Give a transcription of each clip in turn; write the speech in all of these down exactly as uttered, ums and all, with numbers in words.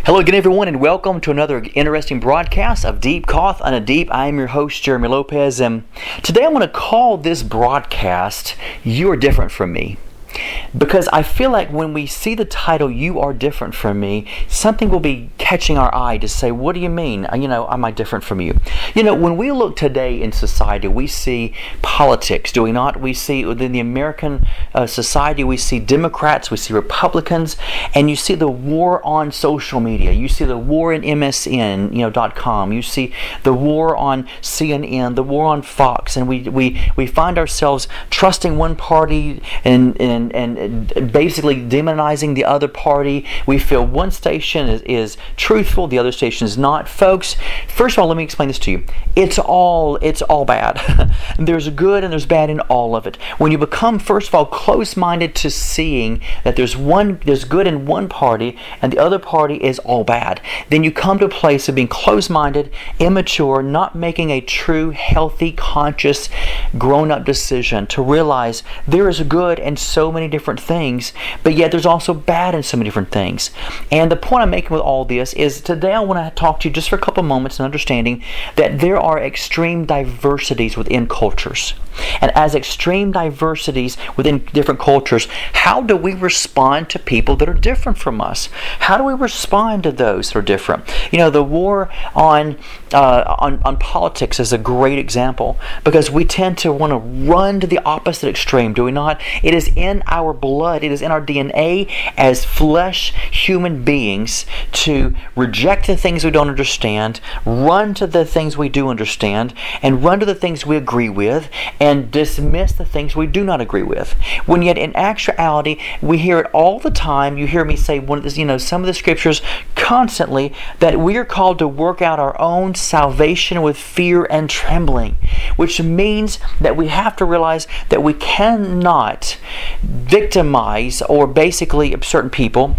Hello again, everyone, and welcome to another interesting broadcast of Deep Caught on a Deep. I am your host, Jeremy Lopez, and today I want to call this broadcast, You Are Different From Me. Because I feel like when we see the title, You Are Different From Me, something will be catching our eye to say, what do you mean? You know, am I different from you? You know, when we look today in society, we see politics, do we not? We see within the American uh, society, we see Democrats, we see Republicans, and you see the war on social media. You see the war in M S N, you know, dot com. You see the war on C N N, the war on Fox, and we we, we find ourselves trusting one party and, and and basically demonizing the other party. We feel one station is, is truthful, the other station is not. Folks, first of all, let me explain this to you. It's all it's all bad. There's good and there's bad in all of it. When you become, first of all, close-minded to seeing that there's one there's good in one party and the other party is all bad, then you come to a place of being close-minded, immature, not making a true, healthy, conscious, grown-up decision to realize there is good in so many different things, but yet there's also bad in so many different things. And the point I'm making with all this is today I want to talk to you just for a couple moments in understanding that there are extreme diversities within cultures. And as extreme diversities within different cultures, how do we respond to people that are different from us? How do we respond to those that are different? You know, the war on uh, on, on politics is a great example, because we tend to want to run to the opposite extreme, do we not? It is in our blood, it is in our D N A as flesh human beings to reject the things we don't understand, run to the things we do understand, and run to the things we agree with, and dismiss the things we do not agree with. When yet in actuality, we hear it all the time. You hear me say one of the, you know, some of the scriptures constantly, that we are called to work out our own salvation with fear and trembling, which means that we have to realize that we cannot victimize or basically certain people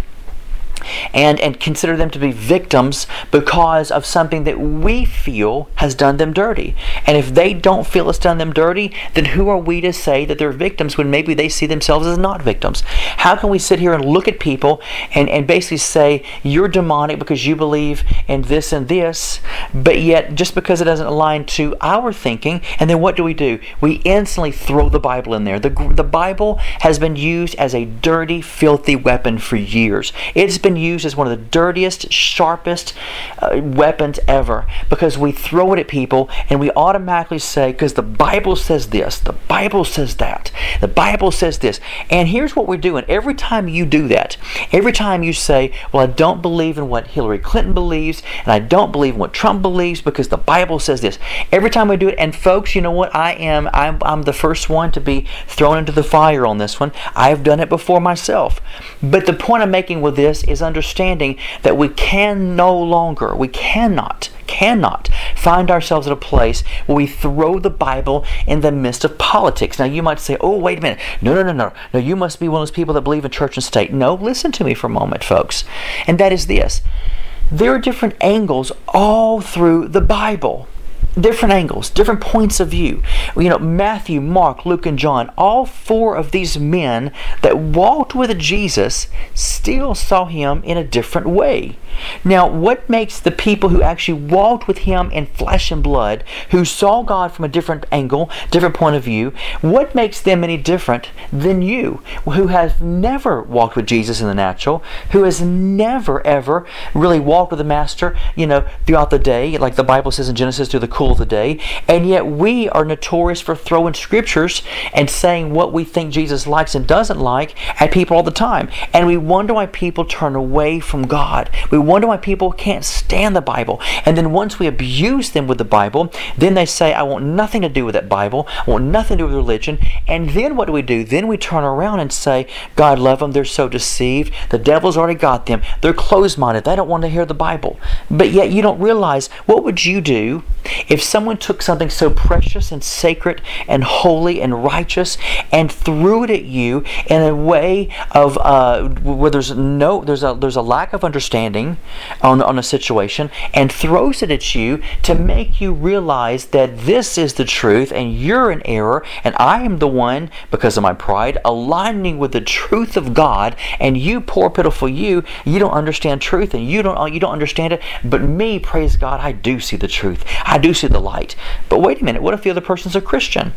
and and consider them to be victims because of something that we feel has done them dirty. And if they don't feel it's done them dirty, then who are we to say that they're victims when maybe they see themselves as not victims? How can we sit here and look at people and, and basically say, you're demonic because you believe in this and this, but yet just because it doesn't align to our thinking, and then what do we do? We instantly throw the Bible in there. The, the Bible has been used as a dirty, filthy weapon for years. It's been used as one of the dirtiest, sharpest uh, weapons ever, because we throw it at people and we automatically say, because the Bible says this, the Bible says that, the Bible says this. And here's what we're doing. Every time you do that, every time you say, well, I don't believe in what Hillary Clinton believes, and I don't believe in what Trump believes because the Bible says this. Every time we do it, and folks, you know what? I am, I'm, I'm the first one to be thrown into the fire on this one. I've done it before myself. But the point I'm making with this is understanding that we can no longer, we cannot, cannot find ourselves at a place where we throw the Bible in the midst of politics. Now you might say, oh, wait a minute. No, no, no, no. No, you must be one of those people that believe in church and state. No, listen to me for a moment, folks. And that is this. There are different angles all through the Bible. Different angles, different points of view. You know, Matthew, Mark, Luke, and John, all four of these men that walked with Jesus still saw him in a different way. Now, what makes the people who actually walked with him in flesh and blood, who saw God from a different angle, different point of view, what makes them any different than you, who has never walked with Jesus in the natural, who has never, ever really walked with the Master, you know, throughout the day, like the Bible says in Genesis, through the cool of the day, and yet we are notorious for throwing scriptures and saying what we think Jesus likes and doesn't like at people all the time. And we wonder why people turn away from God. We wonder why people can't stand the Bible. And then once we abuse them with the Bible, then they say, I want nothing to do with that Bible. I want nothing to do with religion. And then what do we do? Then we turn around and say, God love them. They're so deceived. The devil's already got them. They're closed-minded. They don't want to hear the Bible. But yet you don't realize, what would you do If someone took something so precious and sacred and holy and righteous and threw it at you in a way of uh, where there's no there's a there's a lack of understanding on on a situation, and throws it at you to make you realize that this is the truth and you're in error, and I am the one, because of my pride, aligning with the truth of God, and you, poor pitiful you, you don't understand truth, and you don't you don't understand it. But me, praise God, I do see the truth. I do see the light. But wait a minute, what if the other person's a Christian?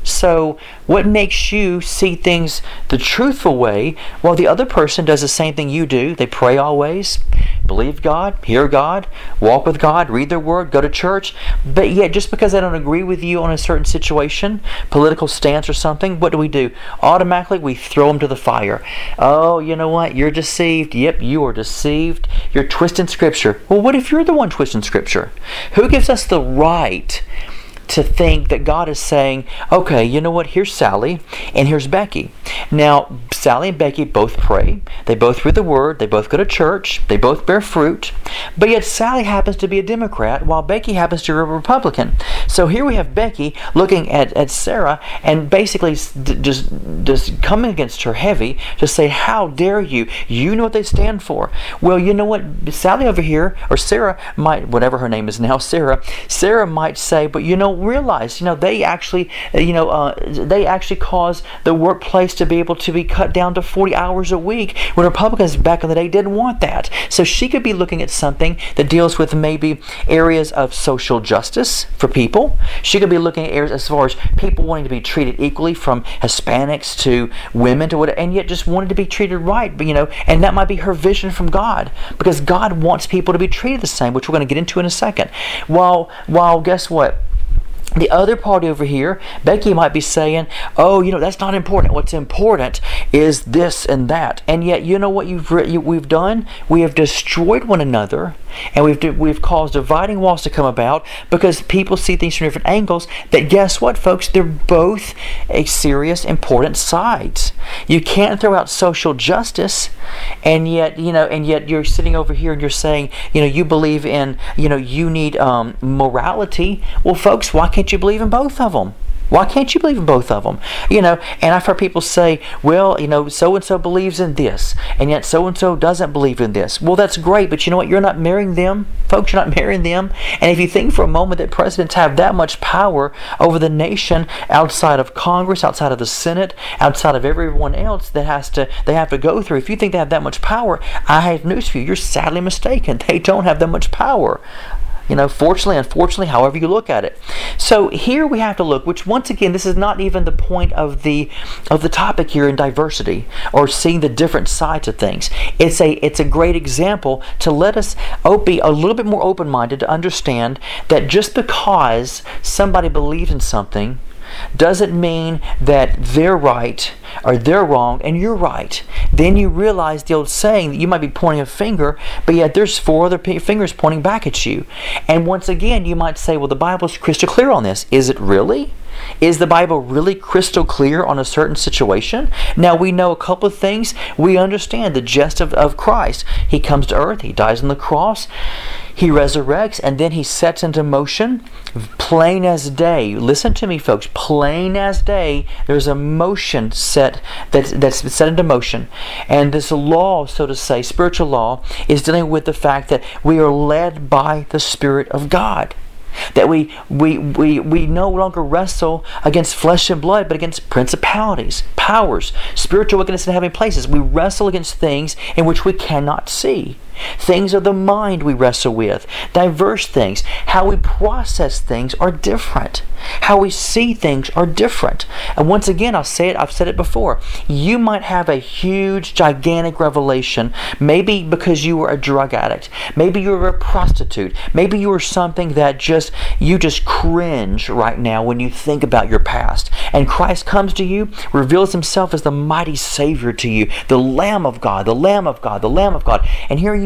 So what makes you see things the truthful way while the other person does the same thing you do? They pray always, believe God, hear God, walk with God, read their word, go to church. But yet just because they don't agree with you on a certain situation, political stance or something, what do we do? Automatically we throw them to the fire. Oh, you know what? You're deceived. Yep, you are deceived. You're twisting Scripture. Well, what if you're the one twisting Scripture? Who gives us the right to think that God is saying, okay, you know what, here's Sally and here's Becky. Now, Sally and Becky both pray, they both read the Word, they both go to church, they both bear fruit, but yet Sally happens to be a Democrat while Becky happens to be a Republican. So here we have Becky looking at, at Sarah and basically just, just coming against her heavy to say, how dare you? You know what they stand for. Well, you know what, Sally over here, or Sarah might, whatever her name is now, Sarah, Sarah might say, but you know, realize, you know, they actually, you know, uh, they actually cause the workplace to be able to be cut down to forty hours a week when Republicans back in the day didn't want that. So she could be looking at something that deals with maybe areas of social justice for people. She could be looking at areas as far as people wanting to be treated equally, from Hispanics to women to whatever, and yet just wanted to be treated right. But you know, and that might be her vision from God, because God wants people to be treated the same, which we're going to get into in a second. While, while guess what? The other party over here, Becky might be saying, oh, you know, that's not important. What's important is this and that. And yet, you know what you've you, we've done? We have destroyed one another, and we've we've caused dividing walls to come about because people see things from different angles. That, guess what, folks? They're both a serious, important sides. You can't throw out social justice, and yet, you know, and yet you're sitting over here and you're saying, you know, you believe in, you know, you need um, morality. Well, folks, why can't Can't you believe in both of them? Why can't you believe in both of them? You know, and I've heard people say, well, you know, so-and-so believes in this, and yet so-and-so doesn't believe in this. Well, that's great, but you know what? You're not marrying them. Folks, you're not marrying them. And if you think for a moment that presidents have that much power over the nation outside of Congress, outside of the Senate, outside of everyone else that has to, they have to go through, if you think they have that much power, I have news for you. You're sadly mistaken. They don't have that much power. You know, fortunately, unfortunately, however you look at it. So here we have to look, which once again, this is not even the point of the of the topic here in diversity or seeing the different sides of things. It's a it's a great example to let us be a little bit more open-minded to understand that just because somebody believes in something doesn't mean that they're right or they're wrong and you're right. Then you realize the old saying that you might be pointing a finger, but yet there's four other p- fingers pointing back at you. And once again, you might say, well, the Bible's crystal clear on this. Is it really? Is the Bible really crystal clear on a certain situation? Now, we know a couple of things. We understand the gist of, of Christ. He comes to earth, He dies on the cross, He resurrects, and then He sets into motion, plain as day. Listen to me, folks. Plain as day, there's a motion set that's, that's set into motion. And this law, so to say, spiritual law, is dealing with the fact that we are led by the Spirit of God. That we, we we we no longer wrestle against flesh and blood, but against principalities, powers, spiritual wickedness in heavenly places. We wrestle against things in which we cannot see. Things of the mind we wrestle with. Diverse things. How we process things are different. How we see things are different. And once again, I'll say it, I've said it before. You might have a huge, gigantic revelation, maybe because you were a drug addict. Maybe you were a prostitute. Maybe you were something that just, you just cringe right now when you think about your past. And Christ comes to you, reveals Himself as the mighty Savior to you, the Lamb of God, the Lamb of God, the Lamb of God. And here you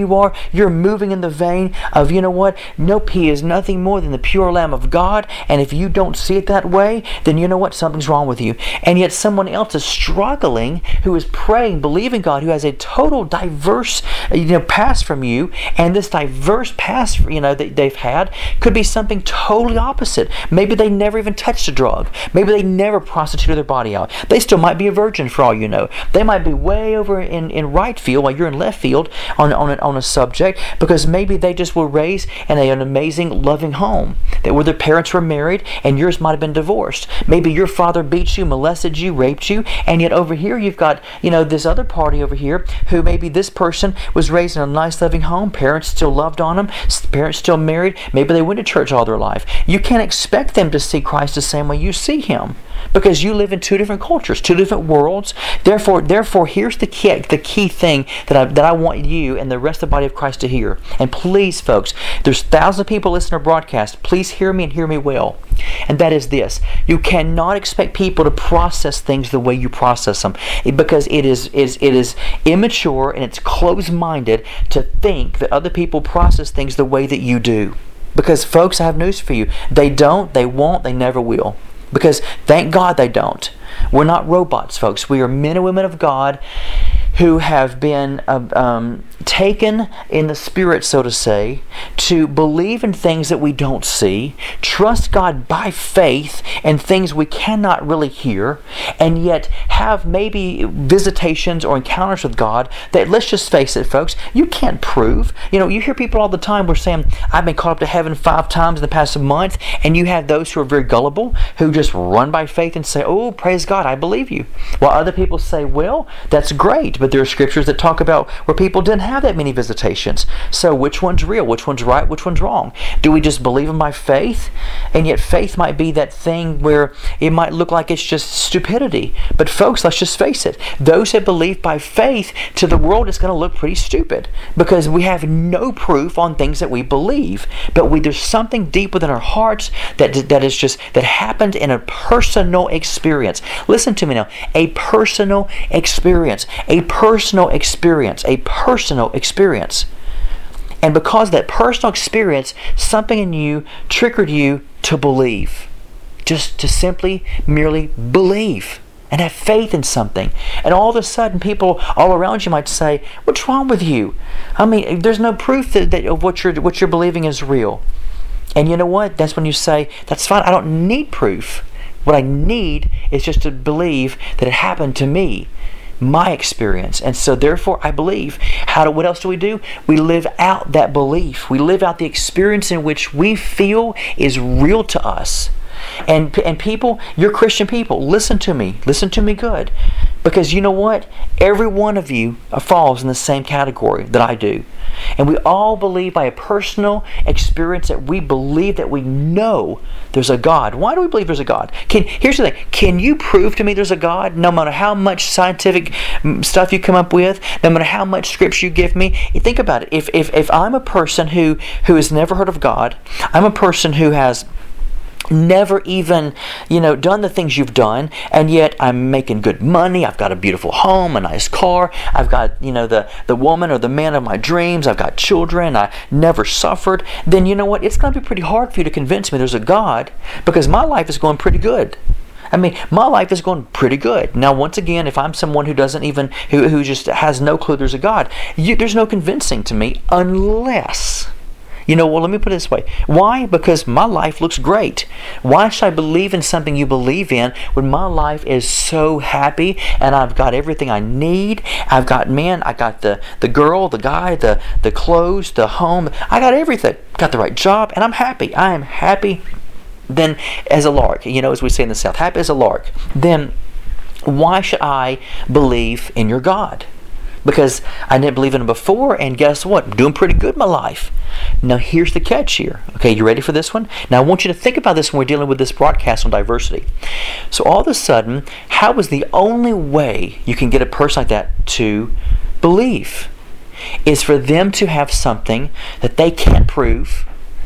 you are, you're moving in the vein of, you know what, nope, He is nothing more than the pure Lamb of God, and if you don't see it that way, then you know what, something's wrong with you. And yet someone else is struggling, who is praying, believing God, who has a total diverse, you know, past from you, and this diverse past, you know, that they've had could be something totally opposite. Maybe they never even touched a drug. Maybe they never prostituted their body out. They still might be a virgin for all you know. They might be way over in, in right field while you're in left field on, on, a, on a subject, because maybe they just were raised in a, an amazing, loving home that where their parents were married and yours might have been divorced. Maybe your father beat you, molested you, raped you, and yet over here you've got, you know, this other party over here who maybe this person was raised in a nice, loving home. Parents still loved on them. Parents still married. Maybe they went to church all their life. You can't expect them to see Christ the same way you see Him, because you live in two different cultures, two different worlds. Therefore, therefore, here's the key, the key thing that I that I want you and the rest of the body of Christ to hear. And please, folks, there's thousands of people listening to broadcast. Please hear me and hear me well. And that is this: you cannot expect people to process things the way you process them, because it is is it is immature and it's closed-minded to think that other people process things the way that you do. Because, folks, I have news for you: they don't, they won't, they never will. Because thank God they don't. We're not robots, folks. We are men and women of God who have been uh, um, taken in the Spirit, so to say, to believe in things that we don't see, trust God by faith in things we cannot really hear, and yet have maybe visitations or encounters with God that, let's just face it, folks, you can't prove. You know, you hear people all the time who are saying, I've been caught up to heaven five times in the past month, and you have those who are very gullible, who just run by faith and say, oh, praise God, I believe you. While other people say, well, that's great, but there are scriptures that talk about where people didn't have that many visitations. So which one's real? Which one's right? Which one's wrong? Do we just believe them by faith? And yet faith might be that thing where it might look like it's just stupidity. But folks, let's just face it. Those that believe by faith, to the world, it's going to look pretty stupid, because we have no proof on things that we believe. But we, there's something deep within our hearts that that is just that happened in a personal experience. Listen to me now. A personal experience. A personal experience. A personal experience. And because of that personal experience, something in you triggered you to believe. Just to simply, merely believe and have faith in something. And all of a sudden, people all around you might say, what's wrong with you? I mean, there's no proof that, that of what you're, what you're believing is real. And you know what? That's when you say, that's fine, I don't need proof. What I need is just to believe that it happened to me, my experience. And so therefore I believe. How do, what else do we do? We live out that belief. We live out the experience in which we feel is real to us. And and people, you're Christian people, listen to me. Listen to me good. Because you know what? Every one of you falls in the same category that I do. And we all believe by a personal experience that we believe that we know there's a God. Why do we believe there's a God? Can, here's the thing. Can you prove to me there's a God? No matter how much scientific stuff you come up with, no matter how much scripture you give me, you think about it. If, if, if I'm a person who, who has never heard of God, I'm a person who has never even, you know, done the things you've done, and yet I'm making good money, I've got a beautiful home, a nice car, I've got, you know, the, the woman or the man of my dreams, I've got children, I never suffered, then you know what, it's going to be pretty hard for you to convince me there's a God, because my life is going pretty good. I mean, my life is going pretty good. Now, once again, if I'm someone who doesn't even, who, who just has no clue there's a God, you, there's no convincing to me unless... You know, well, let me put it this way. Why? Because my life looks great. Why should I believe in something you believe in when my life is so happy and I've got everything I need? I've got, man, I got the, the girl, the guy, the, the clothes, the home. I got everything. Got the right job, and I'm happy. I am happy then as a lark. You know, as we say in the South, happy as a lark. Then why should I believe in your God? Because I didn't believe in him before, and guess what? I'm doing pretty good in my life. Now here's the catch here. Okay, you ready for this one? Now I want you to think about this when we're dealing with this broadcast on diversity. So all of a sudden, how is the only way you can get a person like that to believe? Is for them to have something that they can't prove,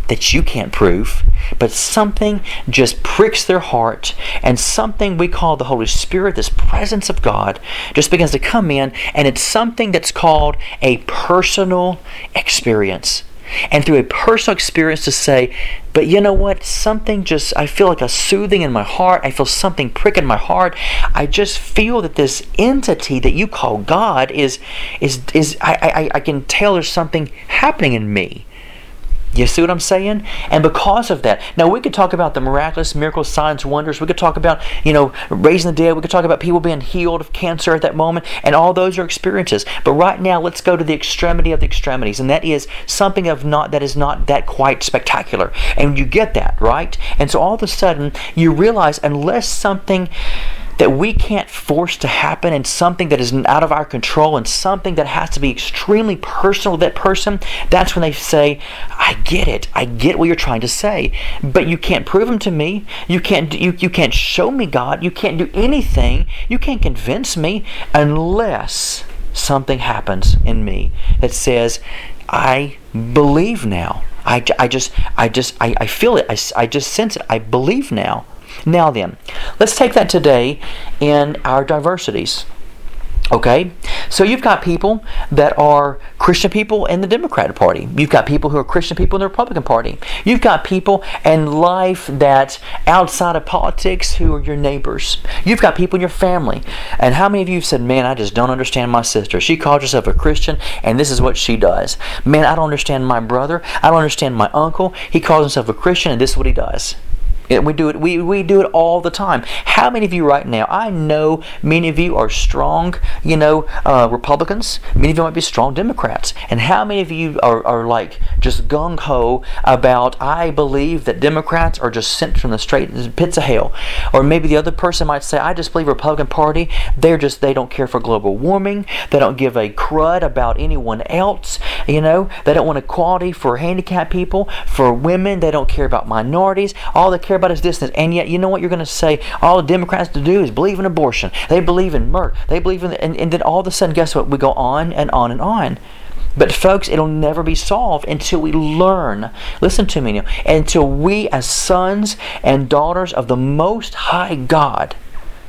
that you can't prove, but something just pricks their heart, and something we call the Holy Spirit, this presence of God, just begins to come in, and it's something that's called a personal experience. And through a personal experience to say, but you know what, something just, I feel like a soothing in my heart, I feel something prick in my heart, I just feel that this entity that you call God is, is, is I, I, I can tell there's something happening in me. You see what I'm saying? And because of that, now we could talk about the miraculous miracles, signs, wonders. We could talk about, you know, raising the dead. We could talk about people being healed of cancer at that moment. And all those are experiences. But right now, let's go to the extremity of the extremities. And that is something of not that is not that quite spectacular. And you get that, right? And so all of a sudden, you realize unless something that we can't force to happen, and something that is out of our control, and something that has to be extremely personal to that person, that's when they say, I get it. I get what you're trying to say. But you can't prove them to me. You can't, you, you can't show me God. You can't do anything. You can't convince me unless something happens in me that says, I believe now. I, I just, I just, I, I feel it. I, I just sense it. I believe now. Now then, let's take that today in our diversities. Okay? So you've got people that are Christian people in the Democratic Party. You've got people who are Christian people in the Republican Party. You've got people in life that outside of politics who are your neighbors. You've got people in your family. And how many of you have said, man, I just don't understand my sister. She calls herself a Christian and this is what she does. Man, I don't understand my brother. I don't understand my uncle. He calls himself a Christian and this is what he does. We do it. We, we do it all the time. How many of you right now? I know many of you are strong, you know, uh, Republicans. Many of you might be strong Democrats. And how many of you are, are like just gung ho about? I believe that Democrats are just sent from the straight pits of hell. Or maybe the other person might say, I just believe Republican Party. They're just they don't care for global warming. They don't give a crud about anyone else. You know, they don't want equality for handicapped people, for women. They don't care about minorities. All they care about is this, and yet you know what you're going to say? All the Democrats to do is believe in abortion. They believe in murder. They believe in, and, and then all of a sudden, guess what? We go on and on and on. But folks, it'll never be solved until we learn. Listen to me now. Until we, as sons and daughters of the Most High God,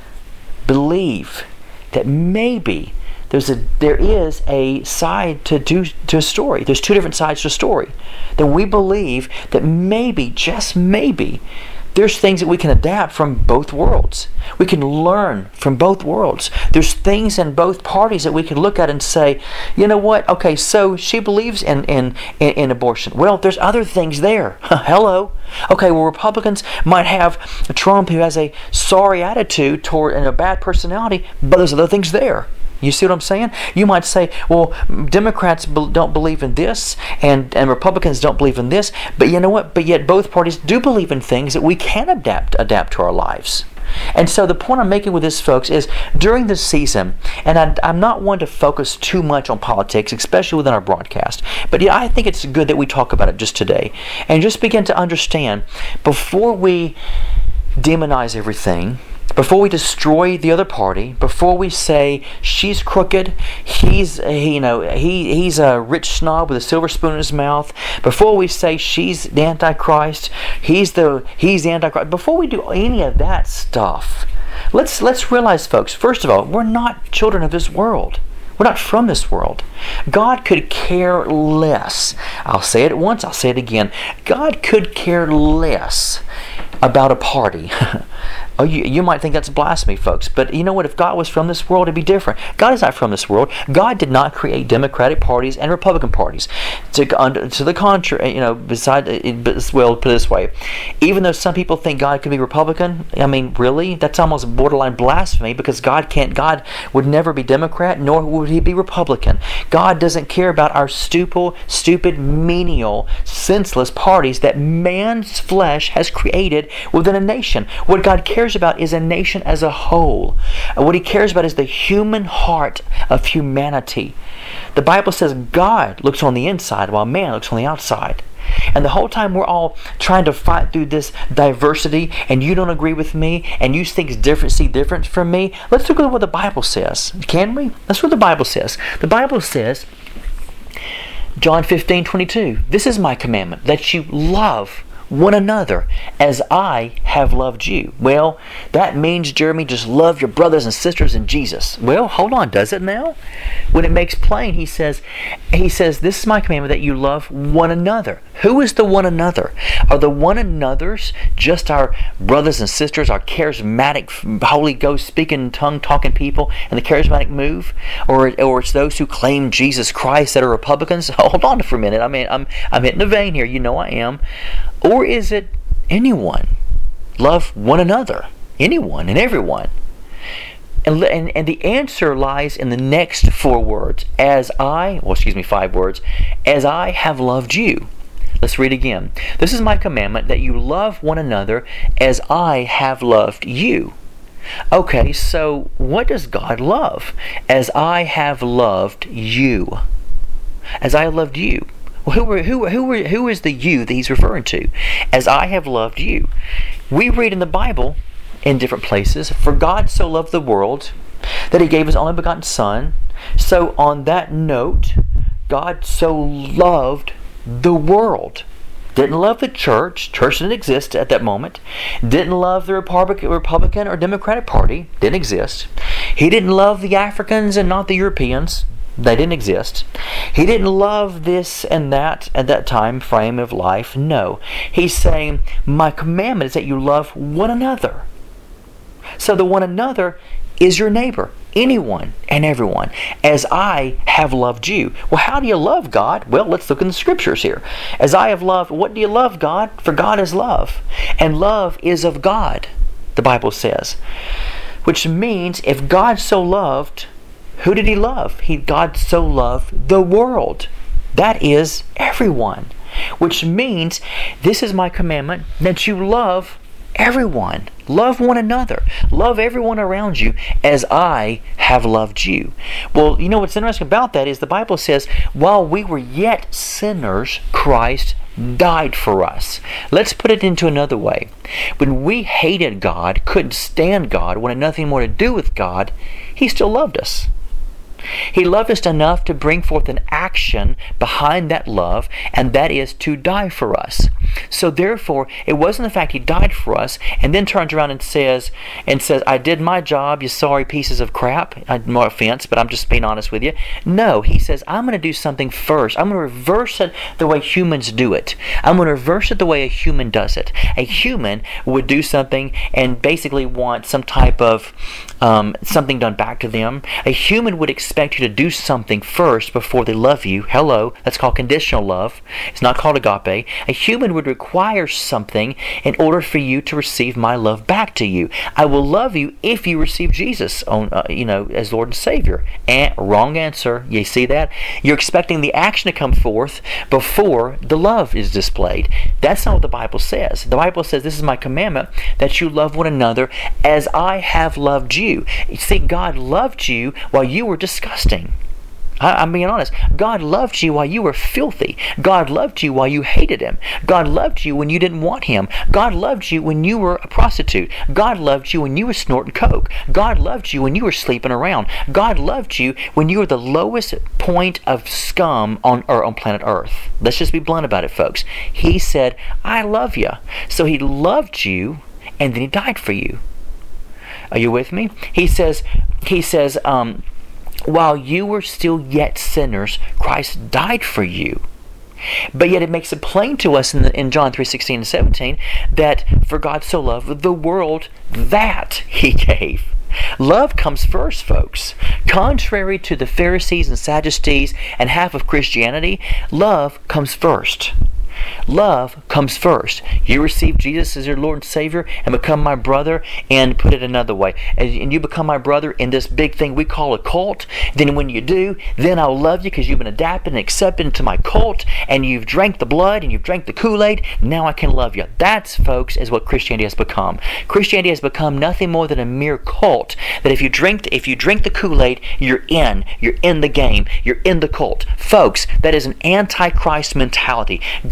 believe that maybe There's a there is a side to do to a story. There's two different sides to a story. Then we believe that maybe, just maybe, there's things that we can adapt from both worlds. We can learn from both worlds. There's things in both parties that we can look at and say, you know what? Okay, so she believes in in, in, in abortion. Well, there's other things there. Hello. Okay, well, Republicans might have Trump who has a sorry attitude toward and a bad personality, but there's other things there. You see what I'm saying? You might say, well, Democrats be- don't believe in this, and, and Republicans don't believe in this, but you know what? But yet both parties do believe in things that we can adapt adapt to our lives. And so the point I'm making with this, folks, is during this season, and I, I'm not one to focus too much on politics, especially within our broadcast, but yeah, I think it's good that we talk about it just today, and just begin to understand, before we demonize everything, before we destroy the other party, before we say she's crooked, he's he, you know he he's a rich snob with a silver spoon in his mouth, before we say she's the Antichrist, he's the he's the Antichrist, before we do any of that stuff, let's let's realize, folks, first of all, we're not children of this world. We're not from this world. God could care less. I'll say it once, I'll say it again. God could care less about a party. Oh, you, you might think that's blasphemy, folks, but you know what? If God was from this world, it'd be different. God is not from this world. God did not create Democratic parties and Republican parties. To, to the contrary, you know, beside, well, put it this way, even though some people think God could be Republican, I mean, really, that's almost borderline blasphemy, because God can't. God would never be Democrat, nor would He be Republican. God doesn't care about our stupid, stupid, menial, senseless parties that man's flesh has created within a nation. What God cares about is a nation as a whole. What He cares about is the human heart of humanity. The Bible says God looks on the inside while man looks on the outside. And the whole time we're all trying to fight through this diversity, and you don't agree with me, and you think different, see different from me. Let's look at what the Bible says. Can we? That's what the Bible says. The Bible says John fifteen twenty-two. This is my commandment, that you love one another as I have loved you. Well, that means, Jeremy, just love your brothers and sisters in Jesus. Well, hold on, does it now? When it makes plain, he says, he says, this is my commandment, that you love one another. Who is the one another? Are the one another's just our brothers and sisters, our charismatic, Holy Ghost speaking, tongue talking people and the charismatic move? Or, or it's those who claim Jesus Christ that are Republicans? Hold on for a minute. I mean, I'm, I'm hitting a vein here. You know I am. Or is it anyone? Love one another. Anyone and everyone. And, and, and the answer lies in the next four words. As I, well, excuse me, five words. As I have loved you. Let's read again. This is my commandment, that you love one another as I have loved you. Okay, so what does God love? As I have loved you. As I have loved you. Well, who, who, who, who is the you that he's referring to? As I have loved you. We read in the Bible, in different places, for God so loved the world that he gave his only begotten Son. So on that note, God so loved the world. Didn't love the church. Church didn't exist at that moment. Didn't love the Republican, Republican or Democratic Party. Didn't exist. He didn't love the Africans and not the Europeans. They didn't exist. He didn't love this and that at that time frame of life. No. He's saying, my commandment is that you love one another. So the one another is your neighbor. Anyone and everyone. As I have loved you. Well, how do you love God? Well, let's look in the scriptures here. As I have loved, what do you love God? For God is love. And love is of God, the Bible says. Which means, if God so loved, who did he love? He, God so loved the world. That is everyone. Which means, this is my commandment, that you love everyone. Love one another. Love everyone around you as I have loved you. Well, you know what's interesting about that is the Bible says, while we were yet sinners, Christ died for us. Let's put it into another way. When we hated God, couldn't stand God, wanted nothing more to do with God, he still loved us. He loved us enough to bring forth an action behind that love, and that is to die for us. So therefore, it wasn't the fact he died for us and then turns around and says, and says, I did my job, you sorry pieces of crap. No offense, but I'm just being honest with you. No, he says, I'm going to do something first. I'm going to reverse it the way humans do it. I'm going to reverse it the way a human does it. A human would do something and basically want some type of um, something done back to them. A human would expect you to do something first before they love you. Hello, that's called conditional love. It's not called agape. A human would require something in order for you to receive my love back to you. I will love you if you receive Jesus on, uh, you know, as Lord and Savior. And wrong answer. You see that? You're expecting the action to come forth before the love is displayed. That's not what the Bible says. The Bible says, this is my commandment, that you love one another as I have loved you. You see, God loved you while you were disgusting. I, I'm being honest. God loved you while you were filthy. God loved you while you hated him. God loved you when you didn't want him. God loved you when you were a prostitute. God loved you when you were snorting coke. God loved you when you were sleeping around. God loved you when you were the lowest point of scum on, or on planet Earth. Let's just be blunt about it, folks. He said, I love you. So he loved you, and then he died for you. Are you with me? He says, he says, um, while you were still yet sinners, Christ died for you. But yet it makes it plain to us in, the, in John three sixteen and seventeen that for God so loved the world that he gave. Love comes first, folks. Contrary to the Pharisees and Sadducees and half of Christianity, love comes first. Love comes first. You receive Jesus as your Lord and Savior and become my brother, and put it another way, and you become my brother in this big thing we call a cult. Then when you do, then I'll love you because you've been adapted and accepted into my cult, and you've drank the blood and you've drank the Kool-Aid. Now I can love you. That's, folks, is what Christianity has become. Christianity has become nothing more than a mere cult. That if you drink, if you drink the Kool-Aid, you're in. You're in the game. You're in the cult, folks. That is an antichrist mentality. God made it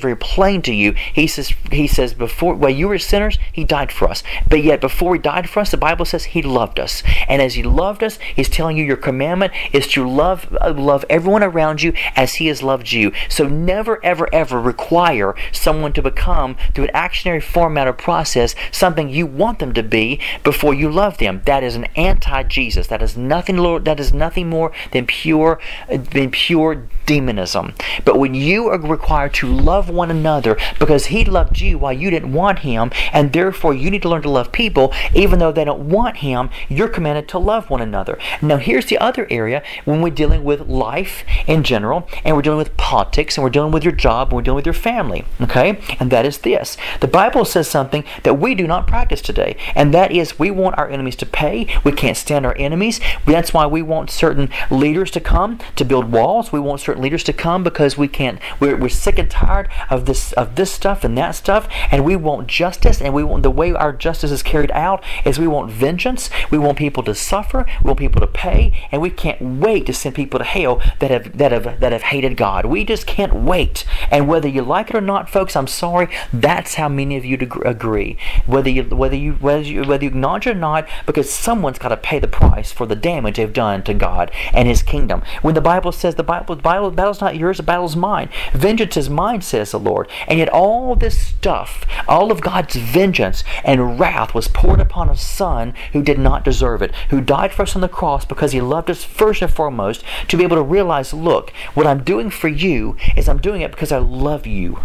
very plain to you. He says, he says, before, while you were sinners, He died for us. But yet, before He died for us, the Bible says He loved us. And as He loved us, He's telling you your commandment is to love, uh, love everyone around you as He has loved you. So never, ever, ever require someone to become, through an actionary format or process, something you want them to be before you love them. That is an anti-Jesus. That is nothing, Lord. That is nothing more than pure, than pure demonism. But when you are required to love one another because He loved you while you didn't want Him, and therefore you need to learn to love people even though they don't want Him, you're commanded to love one another. Now here's the other area when we're dealing with life in general, and we're dealing with politics, and we're dealing with your job, and we're dealing with your family. Okay? And that is this. The Bible says something that we do not practice today, and that is we want our enemies to pay. We can't stand our enemies. That's why we want certain leaders to come to build walls. We want certain leaders to come because we can't. We're, we're sick and tired of this of this stuff and that stuff, and we want justice. And we want the way our justice is carried out is we want vengeance. We want people to suffer. We want people to pay, and we can't wait to send people to hell that have that have that have hated God. We just can't wait. And whether you like it or not, folks, I'm sorry. That's how many of you agree. Whether you whether you whether you whether you acknowledge it or not, because someone's got to pay the price for the damage they've done to God and His kingdom. When the Bible says the Bible, the Bible, the battle's not yours, the battle's mine. Vengeance is mine, says the Lord. And yet all this stuff, all of God's vengeance and wrath was poured upon a Son who did not deserve it, who died for us on the cross because He loved us first and foremost, to be able to realize, look, what I'm doing for you is I'm doing it because I love you.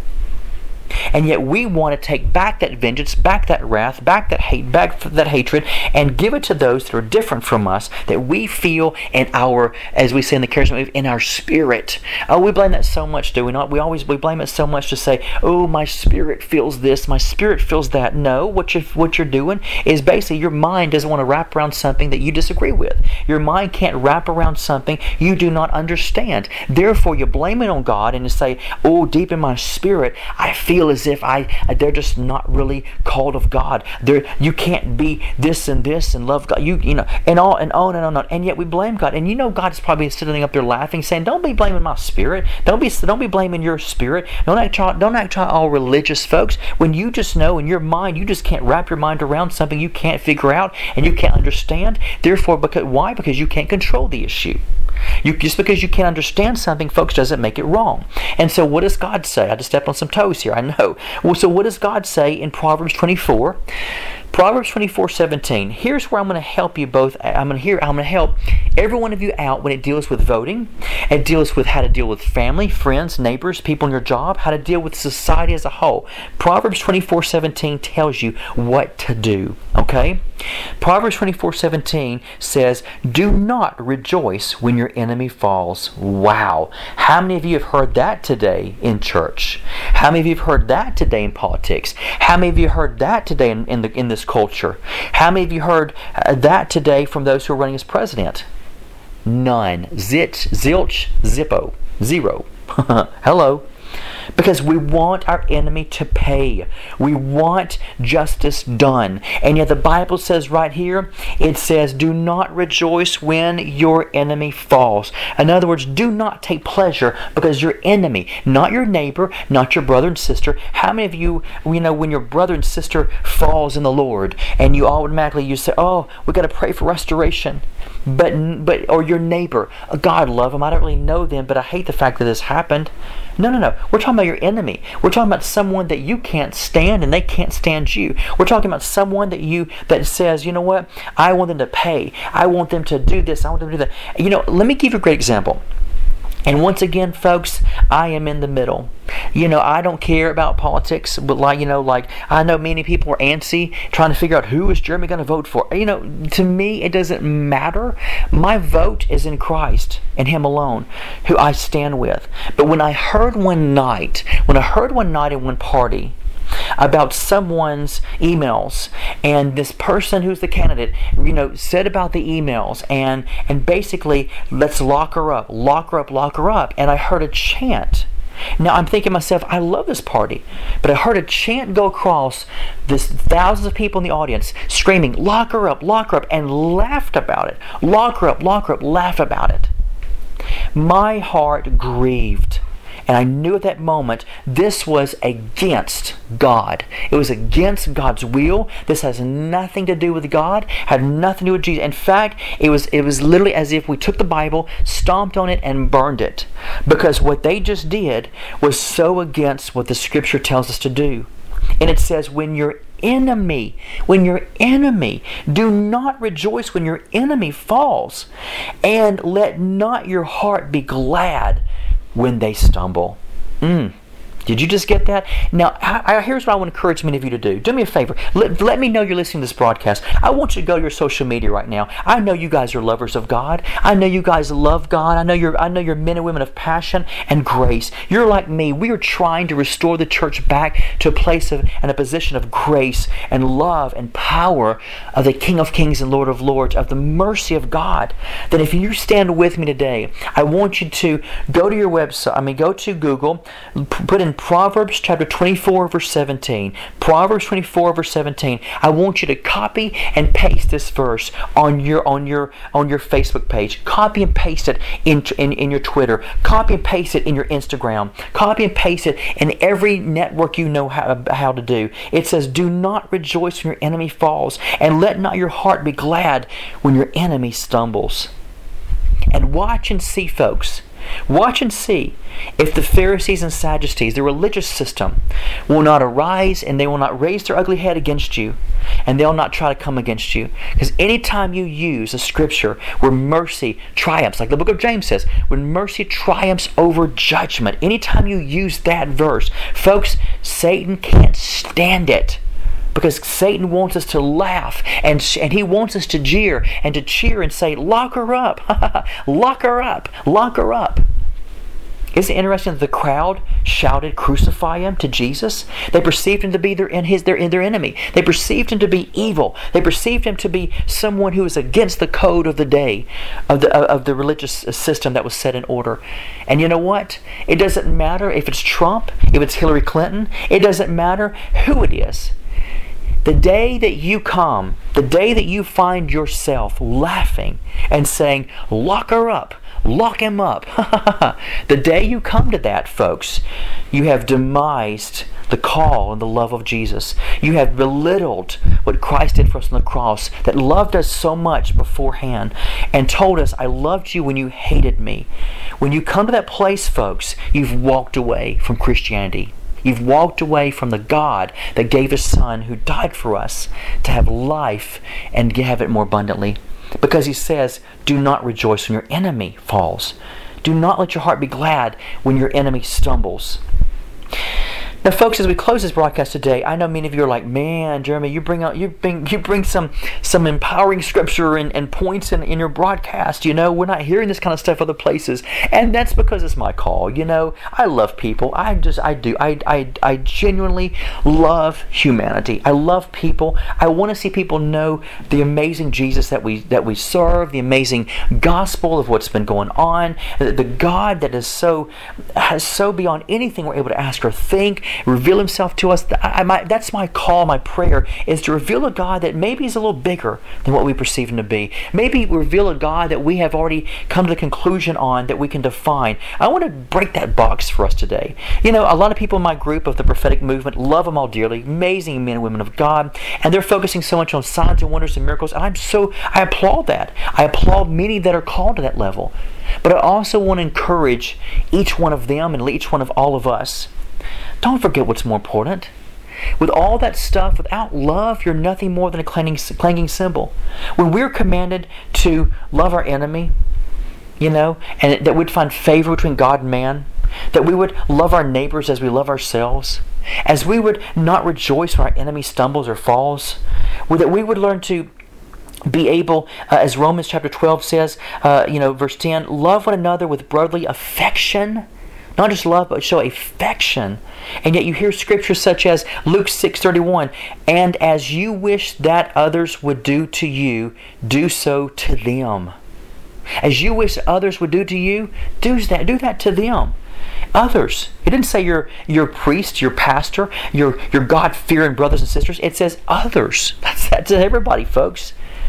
And yet we want to take back that vengeance, back that wrath, back that hate, back that hatred, and give it to those that are different from us, that we feel in our, as we say in the charismatic, in our spirit. Oh, we blame that so much, do we not? We always we blame it so much to say, oh, my spirit feels this, my spirit feels that. No, what you what you're doing is basically your mind doesn't want to wrap around something that you disagree with. Your mind can't wrap around something you do not understand. Therefore, you blame it on God and you say, oh, deep in my spirit, I feel as if I they're just not really called of God. They're, you can't be this and this and love God. You you know, and all and on and on and on. And yet we blame God. And you know God's probably sitting up there laughing, saying, "Don't be blaming my spirit. Don't be don't be blaming your spirit. Don't act don't act all religious, folks. When you just know in your mind, you just can't wrap your mind around something you can't figure out and you can't understand. Therefore, because why? Because you can't control the issue. You, just because you can't understand something, folks, doesn't make it wrong. And so what does God say? I just stepped on some toes here, I know. Well, so what does God say in Proverbs twenty-four? Proverbs twenty-four seventeen. Here's where I'm going to help you both. I'm going to hear. I'm going to help every one of you out when it deals with voting. It deals with how to deal with family, friends, neighbors, people in your job, how to deal with society as a whole. Proverbs twenty-four seventeen tells you what to do. Okay? Proverbs twenty-four seventeen says, "Do not rejoice when your enemy falls." Wow. How many of you have heard that today in church? How many of you have heard that today in politics? How many of you heard that today in, in, the, in this culture? How many of you heard uh, that today from those who are running as president? None. Zit, zilch, zippo. Zero. Hello. Because we want our enemy to pay. We want justice done. And yet the Bible says right here, it says, do not rejoice when your enemy falls. In other words, do not take pleasure because your enemy, not your neighbor, not your brother and sister. How many of you, you know, when your brother and sister falls in the Lord and you automatically, you say, oh, we got to pray for restoration. But, but, or your neighbor, God love them, I don't really know them, but I hate the fact that this happened. No, no, no. We're talking about your enemy. We're talking about someone that you can't stand and they can't stand you. We're talking about someone that you that says, you know what? I want them to pay. I want them to do this. I want them to do that. You know, let me give you a great example. And once again, folks, I am in the middle. You know, I don't care about politics, but like, you know, like I know many people are antsy trying to figure out who is Jeremy going to vote for. You know, to me, it doesn't matter. My vote is in Christ and Him alone, who I stand with. But when I heard one night, when I heard one night in one party, about someone's emails, and this person who's the candidate, you know, said about the emails, and and basically, let's lock her up, lock her up, lock her up. And I heard a chant. Now I'm thinking to myself, I love this party, but I heard a chant go across this thousands of people in the audience screaming, lock her up, lock her up, and laughed about it. Lock her up, lock her up, laughed about it. My heart grieved. And I knew at that moment this was against God. It was against God's will. This has nothing to do with God, had nothing to do with Jesus. In fact, it was it was literally as if we took the Bible, stomped on it, and burned it. Because what they just did was so against what the Scripture tells us to do. And it says, when your enemy, when your enemy, do not rejoice when your enemy falls, and let not your heart be glad when they stumble. Mm. Did you just get that? Now, I, I, here's what I want to encourage many of you to do. Do me a favor. Let, let me know you're listening to this broadcast. I want you to go to your social media right now. I know you guys are lovers of God. I know you guys love God. I know you're I know you're men and women of passion and grace. You're like me. We are trying to restore the church back to a place of and a position of grace and love and power of the King of Kings and Lord of Lords, of the mercy of God. Then if you stand with me today, I want you to go to your website. I mean, go to Google, put in Proverbs chapter twenty-four, verse seventeen. Proverbs twenty-four, verse seventeen. I want you to copy and paste this verse on your on your on your Facebook page. Copy and paste it in, in, in your Twitter. Copy and paste it in your Instagram. Copy and paste it in every network you know how, how to do. It says, do not rejoice when your enemy falls, and let not your heart be glad when your enemy stumbles. And watch and see, folks. Watch and see if the Pharisees and Sadducees, the religious system, will not arise and they will not raise their ugly head against you, and they'll not try to come against you. Because anytime you use a scripture where mercy triumphs, like the book of James says, when mercy triumphs over judgment, anytime you use that verse, folks, Satan can't stand it. Because Satan wants us to laugh, and and he wants us to jeer and to cheer and say, lock her up, lock her up, lock her up. Isn't it interesting that the crowd shouted, crucify him, to Jesus? They perceived him to be their, in his, their, their enemy. They perceived him to be evil. They perceived him to be someone who was against the code of the day, of the, of the religious system that was set in order. And you know what? It doesn't matter if it's Trump, if it's Hillary Clinton. It doesn't matter who it is. The day that you come, the day that you find yourself laughing and saying, lock her up, lock him up, the day you come to that, folks, you have demised the call and the love of Jesus. You have belittled what Christ did for us on the cross, that loved us so much beforehand and told us, I loved you when you hated me. When you come to that place, folks, you've walked away from Christianity. You've walked away from the God that gave His Son, who died for us, to have life and have it more abundantly. Because He says, do not rejoice when your enemy falls. Do not let your heart be glad when your enemy stumbles. Now, folks, as we close this broadcast today, I know many of you are like, man, Jeremy, you bring out, you bring, you bring some, some empowering scripture and, and points in, in your broadcast. You know, we're not hearing this kind of stuff other places, and that's because it's my call. You know, I love people. I just, I do. I, I, I genuinely love humanity. I love people. I want to see people know the amazing Jesus that we that we serve, the amazing gospel of what's been going on, the, the God that is so, has so beyond anything we're able to ask or think. Reveal Himself to us. I, I, my, that's my call, my prayer, is to reveal a God that maybe is a little bigger than what we perceive Him to be. Maybe reveal a God that we have already come to the conclusion on, that we can define. I want to break that box for us today. You know, a lot of people in my group of the prophetic movement love them all dearly, amazing men and women of God, and they're focusing so much on signs and wonders and miracles, and I'm so, I applaud that. I applaud many that are called to that level. But I also want to encourage each one of them and each one of all of us. Don't forget what's more important. With all that stuff, without love, you're nothing more than a clanging, clanging cymbal. When we're commanded to love our enemy, you know, and that we'd find favor between God and man, that we would love our neighbors as we love ourselves, as we would not rejoice when our enemy stumbles or falls, that we would learn to be able, uh, as Romans chapter twelve says, uh, you know, verse ten, love one another with brotherly affection. Not just love, but show affection. And yet you hear scriptures such as Luke six thirty-one, and as you wish that others would do to you, do so to them. As you wish others would do to you, do that, do that to them. Others. It didn't say your your priest, your pastor, your, your God-fearing brothers and sisters. It says others. That's, that's everybody, folks.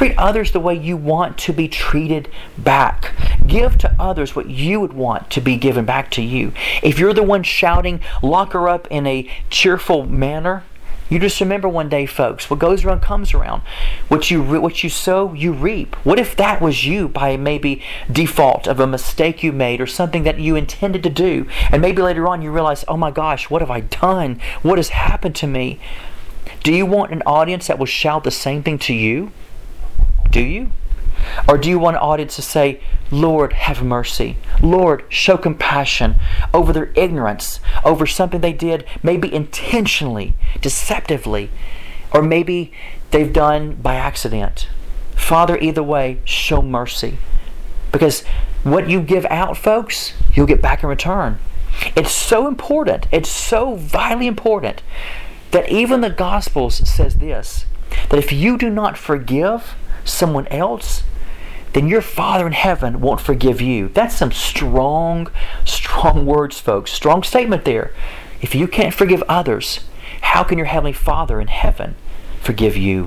Treat others the way you want to be treated back. Give to others what you would want to be given back to you. If you're the one shouting, lock her up in a cheerful manner, you just remember one day, folks, what goes around comes around. What you what you sow, you reap. What if that was you by maybe default of a mistake you made or something that you intended to do, and maybe later on you realize, oh my gosh, what have I done? What has happened to me? Do you want an audience that will shout the same thing to you? Do you? Or do you want an audience to say, Lord, have mercy. Lord, show compassion over their ignorance, over something they did maybe intentionally, deceptively, or maybe they've done by accident. Father, either way, show mercy. Because what you give out, folks, you'll get back in return. It's so important. It's so vitally important that even the Gospels says this, that if you do not forgive someone else, then your Father in heaven won't forgive you. That's some strong, strong words, folks. Strong statement there. If you can't forgive others, how can your Heavenly Father in heaven forgive you?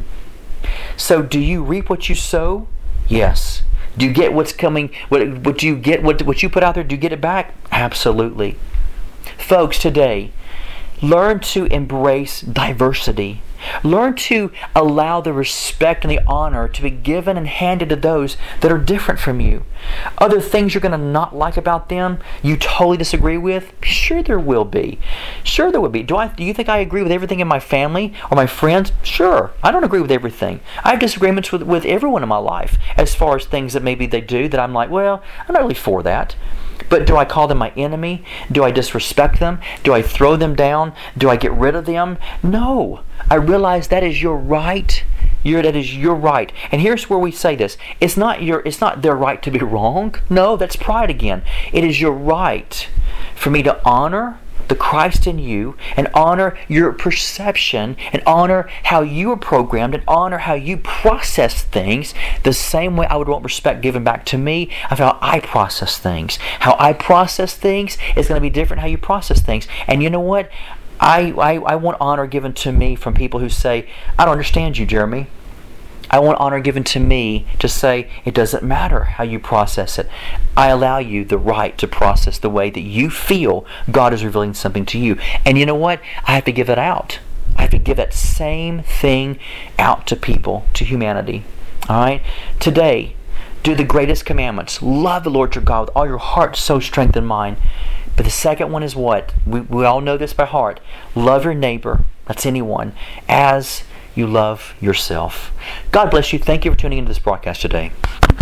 So do you reap what you sow? Yes. Do you get what's coming? What, what you get? What, what you put out there? Do you get it back? Absolutely. Folks, today, learn to embrace diversity. Learn to allow the respect and the honor to be given and handed to those that are different from you. Other things you're going to not like about them, you totally disagree with? Sure there will be. Sure there will be. Do I? Do you think I agree with everything in my family or my friends? Sure. I don't agree with everything. I have disagreements with, with everyone in my life as far as things that maybe they do that I'm like, well, I'm not really for that. But do I call them my enemy? Do I disrespect them? Do I throw them down? Do I get rid of them? No. I realize that is your right. You're, that is your right. And here's where we say this. It's not your. It's not their right to be wrong. No, that's pride again. It is your right for me to honor the Christ in you and honor your perception and honor how you are programmed and honor how you process things the same way I would want respect given back to me of how I process things. How I process things is going to be different how you process things. And you know what? I, I, I want honor given to me from people who say, I don't understand you, Jeremy. I want honor given to me to say, it doesn't matter how you process it. I allow you the right to process the way that you feel God is revealing something to you. And you know what? I have to give it out. I have to give that same thing out to people, to humanity. All right? Today, do the greatest commandments. Love the Lord your God with all your heart, soul, strength, and mind. But the second one is what? We, we all know this by heart. Love your neighbor, that's anyone, as you love yourself. God bless you. Thank you for tuning into this broadcast today.